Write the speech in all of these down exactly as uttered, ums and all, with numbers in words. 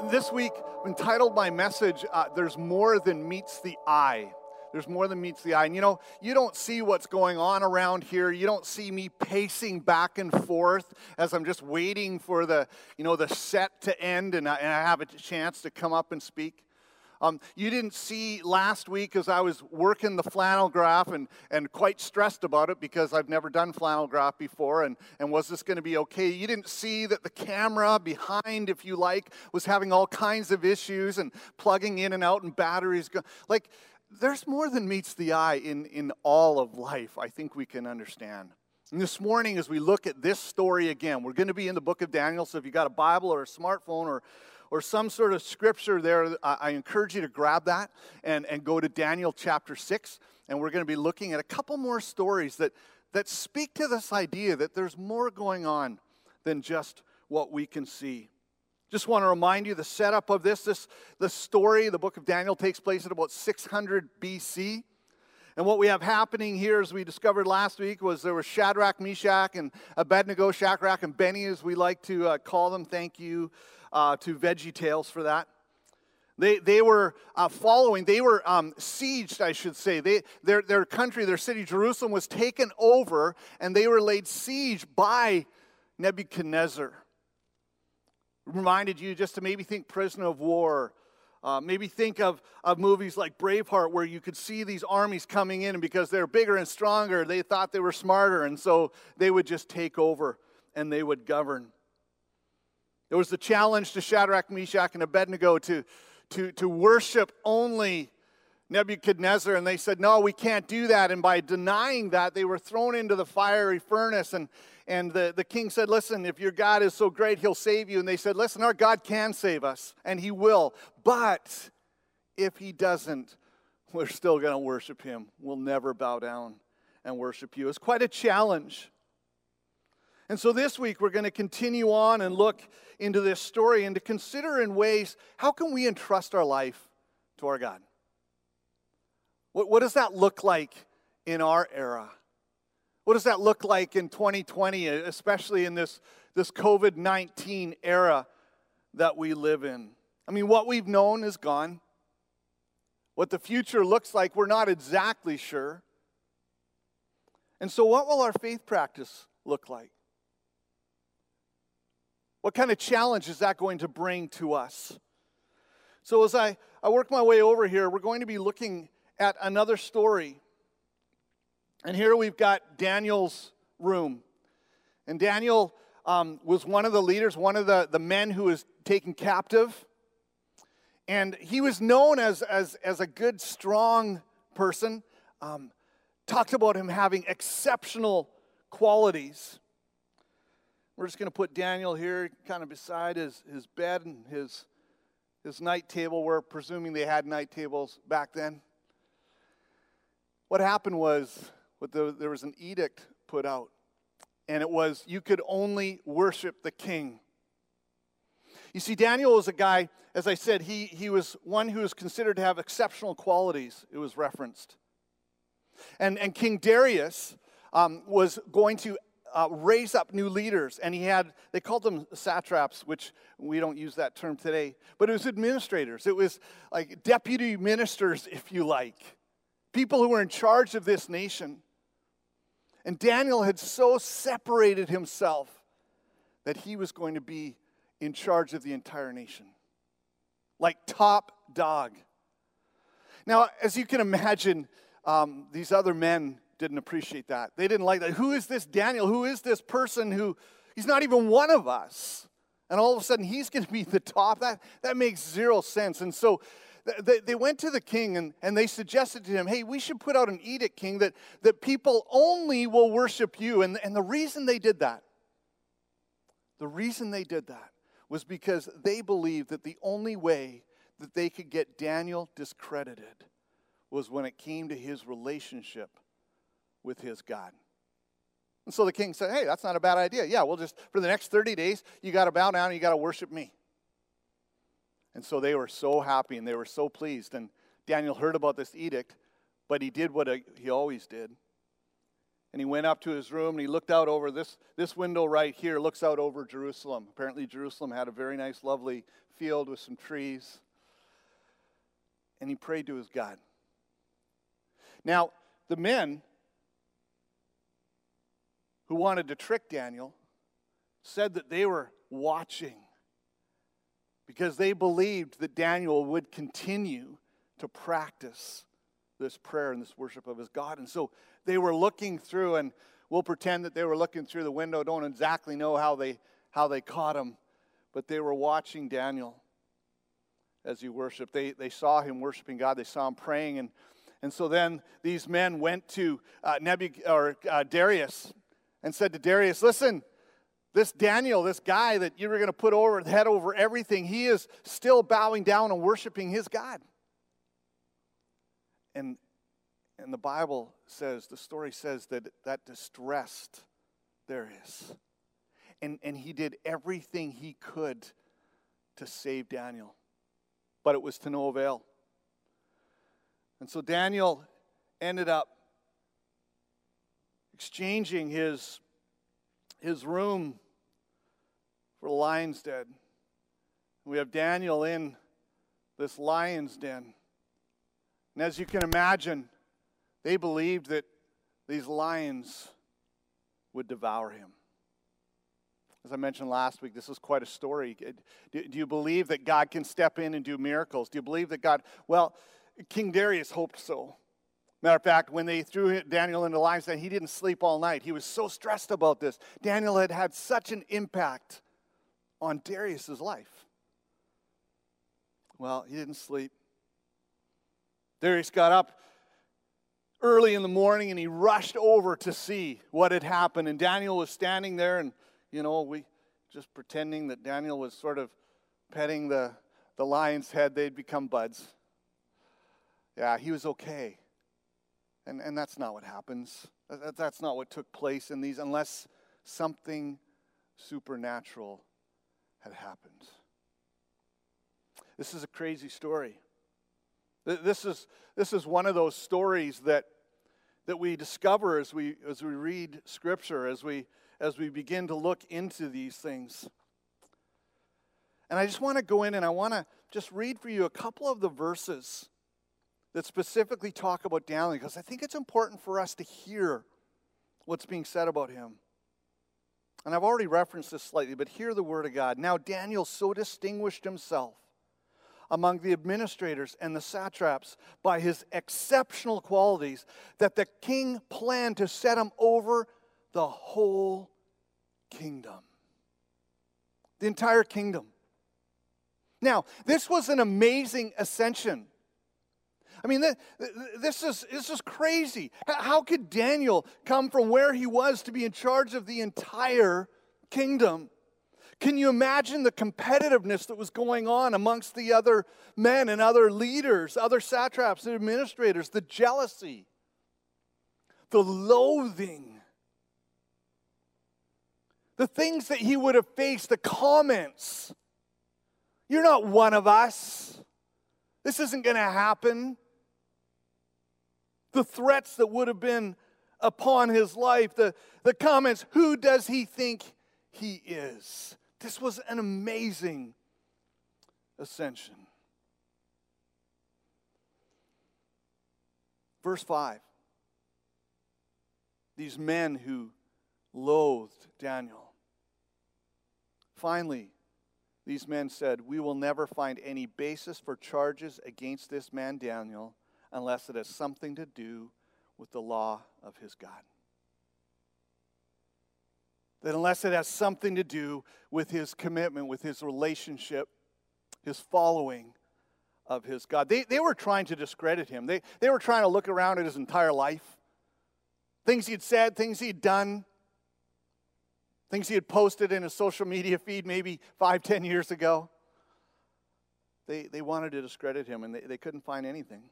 This week, entitled my message, uh, There's More Than Meets the Eye. There's more than meets the eye. And you know, you don't see what's going on around here. You don't see me pacing back and forth as I'm just waiting for the, you know, the set to end and I, and I have a chance to come up and speak. Um, you didn't see last week as I was working the flannel graph and, and quite stressed about it because I've never done flannel graph before and, and was this going to be okay? You didn't see that the camera behind, if you like, was having all kinds of issues and plugging in and out and batteries. Go- like, there's more than meets the eye in, in all of life, I think we can understand. And this morning as we look at this story again, we're going to be in the book of Daniel, so if you've got a Bible or a smartphone or or some sort of scripture there, I encourage you to grab that and, and go to Daniel chapter six. And we're going to be looking at a couple more stories that, that speak to this idea that there's more going on than just what we can see. Just want to remind you the setup of this. This, this story, the book of Daniel, takes place at about six hundred B C. And what we have happening here, as we discovered last week, was there was Shadrach, Meshach, and Abednego, Shadrach and Benny, as we like to uh, call them. Thank you uh, to VeggieTales for that. They they were uh, following, they were um, sieged, I should say. They their their country, their city, Jerusalem, was taken over, and they were laid siege by Nebuchadnezzar. Reminded you just to maybe think prisoner of war. Uh, maybe think of, of movies like Braveheart where you could see these armies coming in and because they're bigger and stronger, they thought they were smarter, and so they would just take over and they would govern. There was the challenge to Shadrach, Meshach, and Abednego to, to, to worship only Nebuchadnezzar, and they said, no, we can't do that. And by denying that, they were thrown into the fiery furnace, and And the, the king said, listen, if your God is so great, he'll save you. And they said, listen, our God can save us, and he will. But if he doesn't, we're still going to worship him. We'll never bow down and worship you. It's quite a challenge. And so this week, we're going to continue on and look into this story and to consider in ways, how can we entrust our life to our God? What, what does that look like in our era? What does that look like in twenty twenty, especially in this, this covid nineteen era that we live in? I mean, what we've known is gone. What the future looks like, we're not exactly sure. And so what will our faith practice look like? What kind of challenge is that going to bring to us? So as I, I work my way over here, we're going to be looking at another story. And here we've got Daniel's room. And Daniel um, was one of the leaders, one of the, the men who was taken captive. And he was known as, as, as a good, strong person. Um, talked about him having exceptional qualities. We're just going to put Daniel here kind of beside his, his bed and his, his night table. We're presuming they had night tables back then. What happened was, But the, there was an edict put out, and it was you could only worship the king. You see, Daniel was a guy, as I said, he, he was one who was considered to have exceptional qualities, it was referenced. And, and King Darius um, was going to uh, raise up new leaders, and he had, they called them satraps, which we don't use that term today, but it was administrators. It was like deputy ministers, if you like, people who were in charge of this nation. And Daniel had so separated himself that he was going to be in charge of the entire nation. Like top dog. Now, as you can imagine, um, these other men didn't appreciate that. They didn't like that. Who is this Daniel? Who is this person who, he's not even one of us. And all of a sudden, he's going to be the top. That, that makes zero sense. And so They, they went to the king and, and they suggested to him, hey, we should put out an edict, king, that, that people only will worship you. And, and the reason they did that, the reason they did that was because they believed that the only way that they could get Daniel discredited was when it came to his relationship with his God. And so the king said, hey, that's not a bad idea. Yeah, we'll just, for the next thirty days, you got to bow down and you got to worship me. And so they were so happy and they were so pleased. And Daniel heard about this edict, but he did what he always did. And he went up to his room and he looked out over this, this window right here, looks out over Jerusalem. Apparently Jerusalem had a very nice, lovely field with some trees. And he prayed to his God. Now, the men who wanted to trick Daniel said that they were watching because they believed that Daniel would continue to practice this prayer and this worship of his God. And so they were looking through, and we'll pretend that they were looking through the window. Don't exactly know how they how they caught him, but they were watching Daniel as he worshiped. They they saw him worshiping God. They saw him praying, and and so then these men went to uh, Nebug- or uh, Darius and said to Darius, "Listen, this Daniel, this guy that you were going to put over head over everything, he is still bowing down and worshiping his God." And and the Bible says, the story says that that distressed Darius. And, and he did everything he could to save Daniel. But it was to no avail. And so Daniel ended up exchanging his, his room for the lion's den. We have Daniel in this lion's den. And as you can imagine, they believed that these lions would devour him. As I mentioned last week, this is quite a story. Do, do you believe that God can step in and do miracles? Do you believe that God, well, King Darius hoped so. Matter of fact, when they threw Daniel into the lion's den, he didn't sleep all night. He was so stressed about this. Daniel had had such an impact on Darius's life. Well, he didn't sleep. Darius got up early in the morning and he rushed over to see what had happened. And Daniel was standing there, and, you know, we just pretending that Daniel was sort of petting the, the lion's head. They'd become buds. Yeah, he was okay. And, and that's not what happens. That, that's not what took place in these, unless something supernatural had happened. This is a crazy story. This is this is one of those stories that that we discover as we as we read Scripture, as we as we begin to look into these things. And I just want to go in and I want to just read for you a couple of the verses that specifically talk about Daniel, because I think it's important for us to hear what's being said about him. And I've already referenced this slightly, but hear the word of God. Now Daniel so distinguished himself among the administrators and the satraps by his exceptional qualities that the king planned to set him over the whole kingdom. The entire kingdom. Now, this was an amazing ascension. I mean, this is, this is crazy. How could Daniel come from where he was to be in charge of the entire kingdom? Can you imagine the competitiveness that was going on amongst the other men and other leaders, other satraps and administrators, the jealousy, the loathing, the things that he would have faced, the comments. You're not one of us. This isn't going to happen. The threats that would have been upon his life, the, the comments, who does he think he is? This was an amazing ascension. Verse five. These men who loathed Daniel. Finally, these men said, "We will never find any basis for charges against this man Daniel unless it has something to do with the law of his God." That unless it has something to do with his commitment, with his relationship, his following of his God. They, they were trying to discredit him. They, they were trying to look around at his entire life. Things he had said, things he had done, things he had posted in his social media feed maybe five, ten years ago. They, they wanted to discredit him, and they, they couldn't find anything.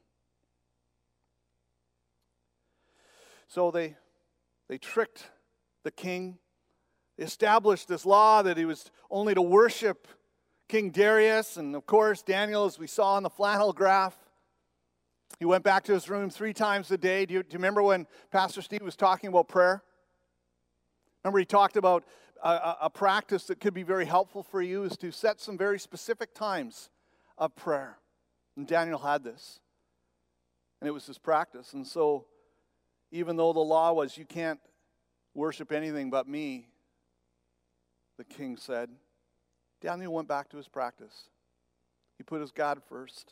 So they, they tricked the king, established this law that he was only to worship King Darius, and of course Daniel, as we saw in the flannel graph, He went back to his room three times a day. Do you, do you remember when Pastor Steve was talking about prayer? Remember he talked about a, a, a practice that could be very helpful for you is to set some very specific times of prayer. And Daniel had this. And it was his practice. And so even though the law was you can't worship anything but me, the king said, Daniel went back to his practice. He put his God first.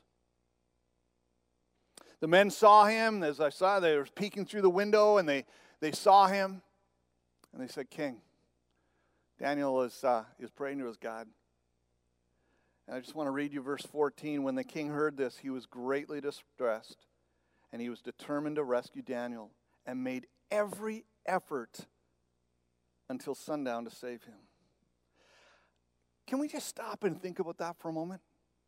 The men saw him, as I saw, they were peeking through the window, and they, they saw him, and they said, King, Daniel is, uh, is praying to his God. And I just want to read you verse fourteen. When the king heard this, he was greatly distressed, and he was determined to rescue Daniel, and made every effort until sundown to save him. Can we just stop and think about that for a moment?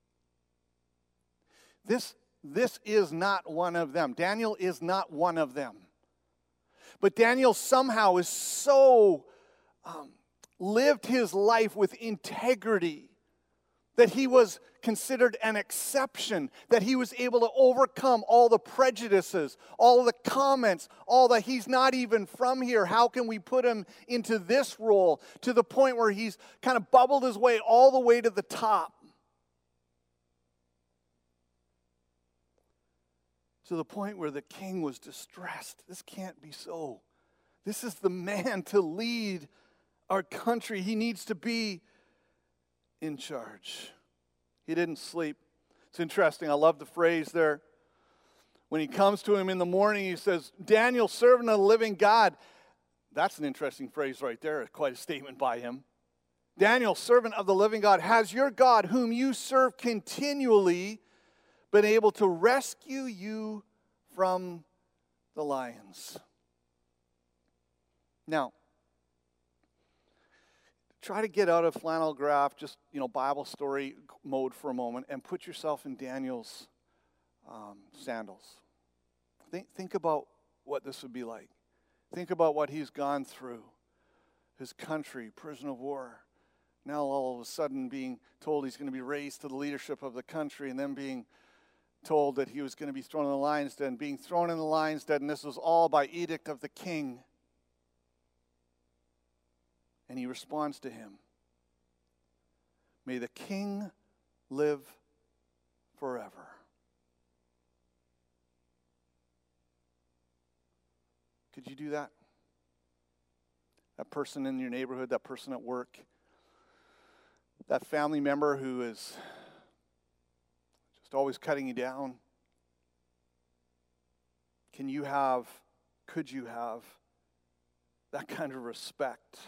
This This is not one of them. Daniel is not one of them. But Daniel somehow is so um, lived his life with integrity that he was considered an exception, that he was able to overcome all the prejudices, all the comments, all the he's not even from here, how can we put him into this role, to the point where he's kind of bubbled his way all the way to the top. To the point where the king was distressed. This can't be so. This is the man to lead our country. He needs to be in charge. He didn't sleep. It's interesting. I love the phrase there. When he comes to him in the morning, he says, Daniel, servant of the living God. That's an interesting phrase right there. Quite a statement by him. Daniel, servant of the living God, has your God, whom you serve continually, been able to rescue you from the lions? Now, try to get out of flannel graph, just, you know, Bible story mode for a moment, and put yourself in Daniel's um, sandals. Think, think about what this would be like. Think about what he's gone through. His country, prison of war. Now all of a sudden being told he's going to be raised to the leadership of the country, and then being told that he was going to be thrown in the lion's den, being thrown in the lion's den, and this was all by edict of the king. And he responds to him, may the king live forever. Could you do that? That person in your neighborhood, that person at work, that family member who is just always cutting you down. Can you have, could you have that kind of respect?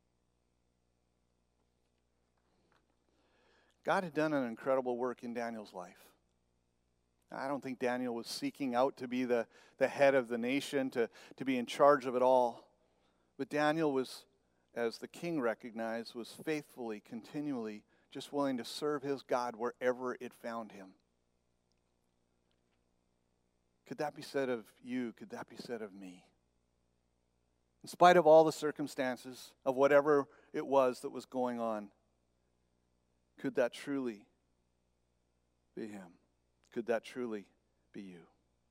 God had done an incredible work in Daniel's life. I don't think Daniel was seeking out to be the, the head of the nation, to, to be in charge of it all. But Daniel was, as the king recognized, was faithfully, continually just willing to serve his God wherever it found him. Could that be said of you? Could that be said of me? In spite of all the circumstances, of whatever it was that was going on, could that truly be him? Could that truly be you?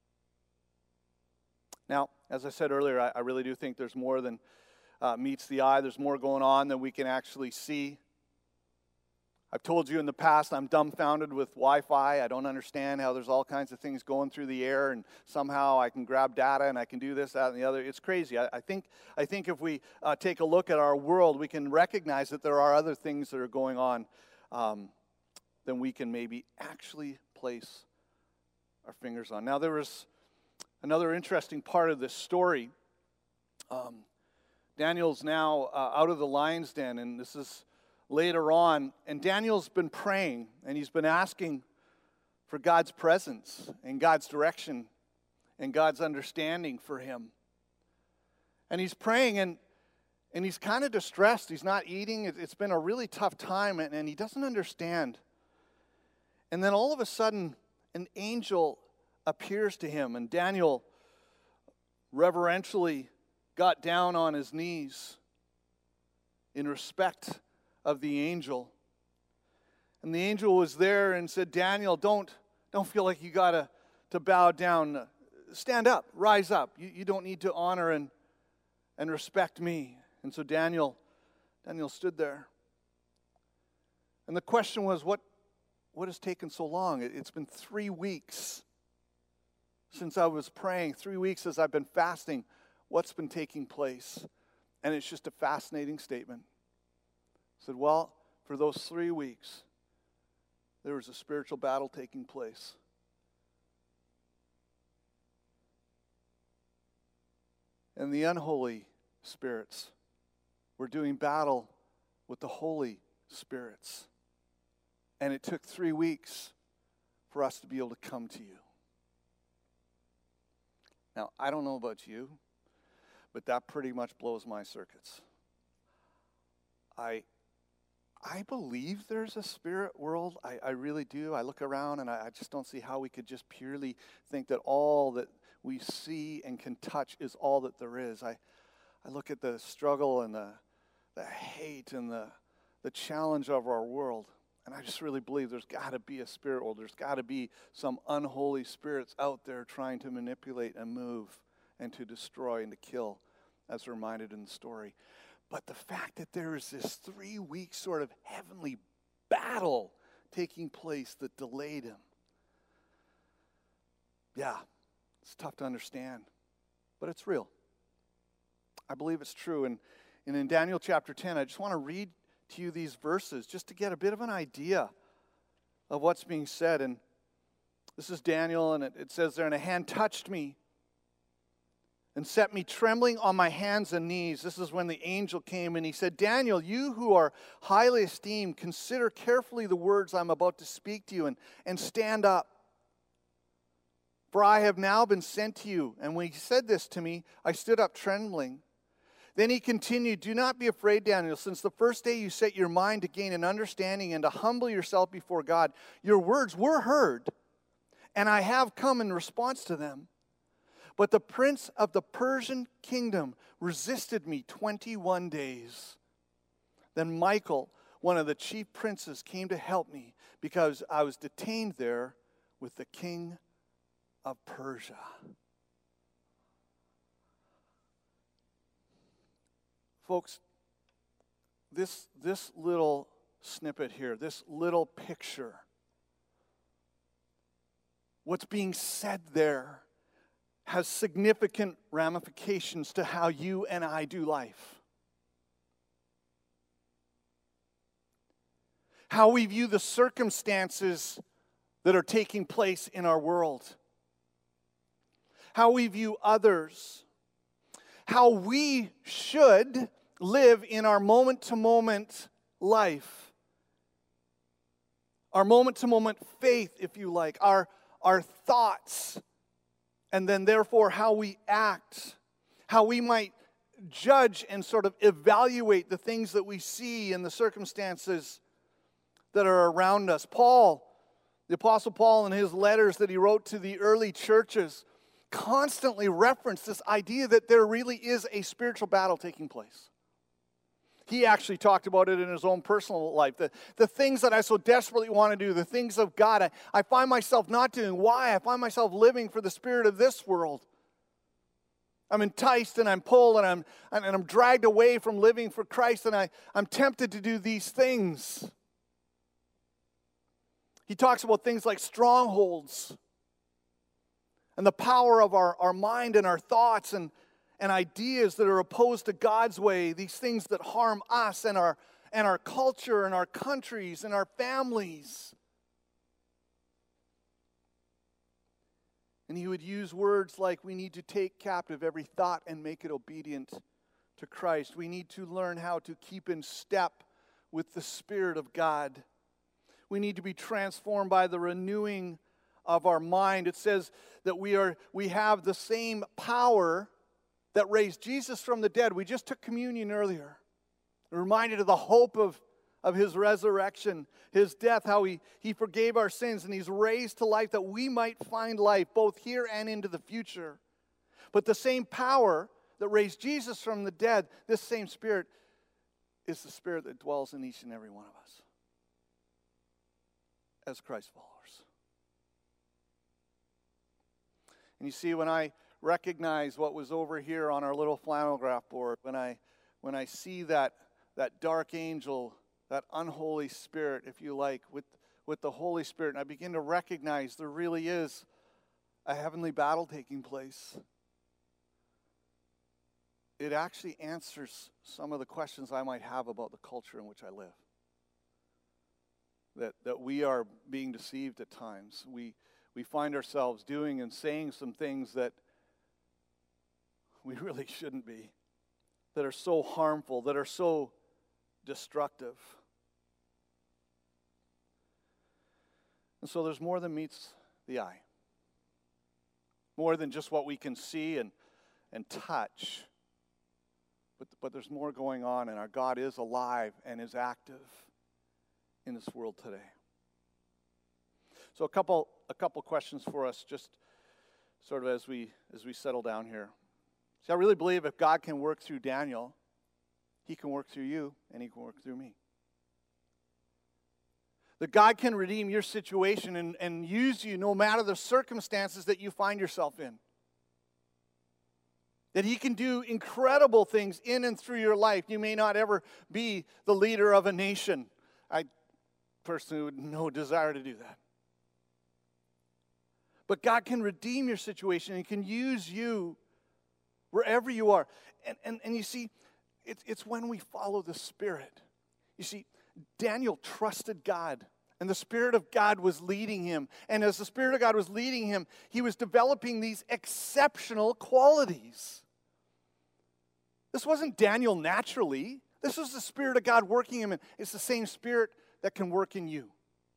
Now, as I said earlier, I, I really do think there's more than uh, meets the eye. There's more going on than we can actually see. I've told you in the past, I'm dumbfounded with Wi-Fi. I don't understand how there's all kinds of things going through the air, and somehow I can grab data and I can do this, that, and the other. It's crazy. I, I think I think if we uh, take a look at our world, we can recognize that there are other things that are going on um, than we can maybe actually place our fingers on. Now, there was another interesting part of this story. Um, Daniel's now uh, out of the lion's den, and this is later on, and Daniel's been praying, and he's been asking for God's presence and God's direction and God's understanding for him. And he's praying, and and he's kind of distressed. He's not eating. It's been a really tough time, and, and he doesn't understand. And then all of a sudden, an angel appears to him, and Daniel reverentially got down on his knees in respect of the angel. And the angel was there and said, Daniel, don't, don't feel like you got to to bow down. Stand up, rise up. You, you don't need to honor and, and respect me. And so Daniel, Daniel stood there. And the question was, what, what has taken so long? It, it's been three weeks since I was praying, three weeks as I've been fasting. What's been taking place? And it's just a fascinating statement. I said, well, for those three weeks, there was a spiritual battle taking place. And the unholy spirits were doing battle with the holy spirits. And it took three weeks for us to be able to come to you. Now, I don't know about you, but that pretty much blows my circuits. I I believe there's a spirit world. I, I really do. I look around and I, I just don't see how we could just purely think that all that we see and can touch is all that there is. I, I look at the struggle and the, the hate and the, the challenge of our world, and I just really believe there's got to be a spirit world. There's got to be some unholy spirits out there trying to manipulate and move and to destroy and to kill, as reminded in the story. But the fact that there is this three-week sort of heavenly battle taking place that delayed him, yeah, it's tough to understand, but it's real. I believe it's true. And, and in Daniel chapter ten, I just want to read to you these verses just to get a bit of an idea of what's being said. And this is Daniel, and it, it says there, "And a hand touched me and set me trembling on my hands and knees." This is when the angel came and he said, "Daniel, you who are highly esteemed, consider carefully the words I'm about to speak to you and, and stand up. For I have now been sent to you." And when he said this to me, I stood up trembling. Then he continued, "Do not be afraid, Daniel, since the first day you set your mind to gain an understanding and to humble yourself before God, your words were heard, and I have come in response to them. But the prince of the Persian kingdom resisted me twenty-one days. Then Michael, one of the chief princes, came to help me because I was detained there with the king of Persia." Folks, this, this little snippet here, this little picture, what's being said there has significant ramifications to how you and I do life. How we view the circumstances that are taking place in our world. How we view others. How we should live in our moment-to-moment life. Our moment-to-moment faith, if you like. Our, our thoughts. And then therefore how we act. How we might judge and sort of evaluate the things that we see and the circumstances that are around us. Paul, the Apostle Paul, in his letters that he wrote to the early churches, constantly referenced this idea that there really is a spiritual battle taking place. He actually talked about it in his own personal life. The, the things that I so desperately want to do, the things of God, I, I find myself not doing. Why? I find myself living for the spirit of this world. I'm enticed and I'm pulled and I'm, and I'm dragged away from living for Christ, and I, I'm tempted to do these things. He talks about things like strongholds and the power of our, our mind and our thoughts and, and ideas that are opposed to God's way, these things that harm us and our, and our culture and our countries and our families. And he would use words like, we need to take captive every thought and make it obedient to Christ. We need to learn how to keep in step with the Spirit of God. We need to be transformed by the renewing of our mind. It says that we are we have the same power that raised Jesus from the dead. We just took communion earlier. We're reminded of the hope of, of his resurrection, his death, how he, he forgave our sins, and he's raised to life that we might find life both here and into the future. But the same power that raised Jesus from the dead, this same Spirit, is the Spirit that dwells in each and every one of us as Christ followers. And you see, when I recognize what was over here on our little flannel graph board, when I when I see that that dark angel, that unholy spirit, if you like, with, with the Holy Spirit, and I begin to recognize there really is a heavenly battle taking place, it actually answers some of the questions I might have about the culture in which I live. That that we are being deceived at times. We we find ourselves doing and saying some things that we really shouldn't be, that are so harmful, that are so destructive. And so there's more than meets the eye. More than just what we can see and, and touch. But, but there's more going on, and our God is alive and is active in this world today. So a couple a couple questions for us, just sort of as we as we settle down here. See, I really believe if God can work through Daniel, he can work through you, and he can work through me. That God can redeem your situation and, and use you no matter the circumstances that you find yourself in. That he can do incredible things in and through your life. You may not ever be the leader of a nation. I personally would no desire to do that. But God can redeem your situation and can use you wherever you are. And, and, and you see, it's, it's when we follow the Spirit. You see, Daniel trusted God, and the Spirit of God was leading him. And as the Spirit of God was leading him, he was developing these exceptional qualities. This wasn't Daniel naturally. This was the Spirit of God working him, and it's the same Spirit that can work in you.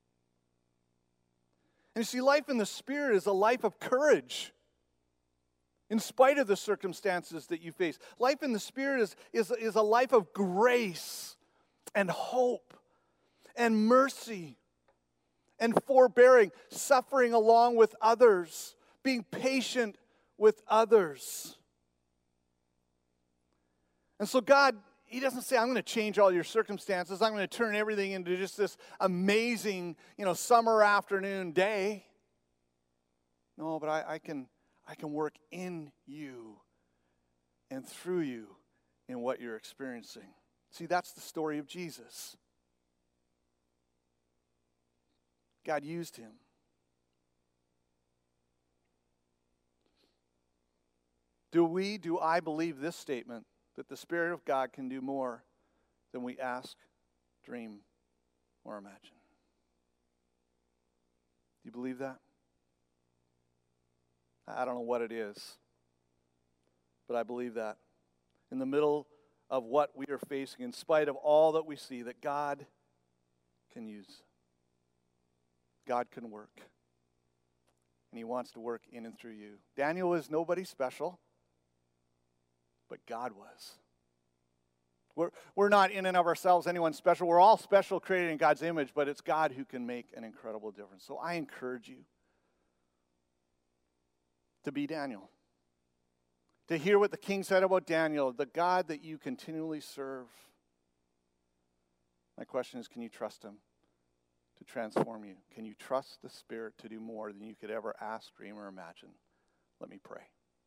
And you see, life in the Spirit is a life of courage. In spite of the circumstances that you face. Life in the Spirit is, is, is a life of grace and hope and mercy and forbearing, suffering along with others, being patient with others. And so God, he doesn't say, I'm going to change all your circumstances. I'm going to turn everything into just this amazing, you know, summer afternoon day. No, but I, I can... I can work in you and through you in what you're experiencing. See, that's the story of Jesus. God used him. Do we, do I believe this statement, that the Spirit of God can do more than we ask, dream, or imagine? Do you believe that? I don't know what it is, but I believe that. In the middle of what we are facing, in spite of all that we see, that God can use. God can work. And he wants to work in and through you. Daniel was nobody special, but God was. We're, we're not in and of ourselves anyone special. We're all special, created in God's image, but it's God who can make an incredible difference. So I encourage you to be Daniel. To hear what the king said about Daniel, the God that you continually serve. My question is, can you trust him to transform you? Can you trust the Spirit to do more than you could ever ask, dream, or imagine? Let me pray.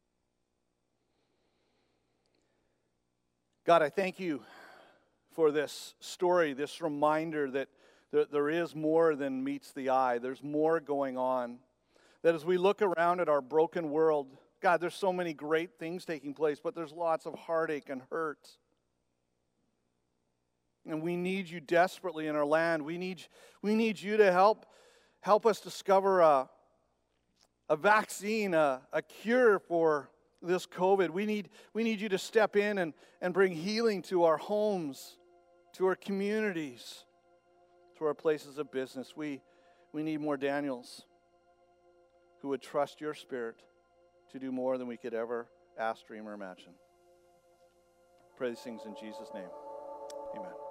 God, I thank you for this story, this reminder that there, there is more than meets the eye. There's more going on. That as we look around at our broken world, God, there's so many great things taking place, but there's lots of heartache and hurt. And we need you desperately in our land. We need, we need you to help, help us discover a, a vaccine, a, a cure for this COVID. We need, we need you to step in and, and bring healing to our homes, to our communities, to our places of business. We, we need more Daniels who would trust your Spirit to do more than we could ever ask, dream, or imagine. Pray these things in Jesus' name. Amen.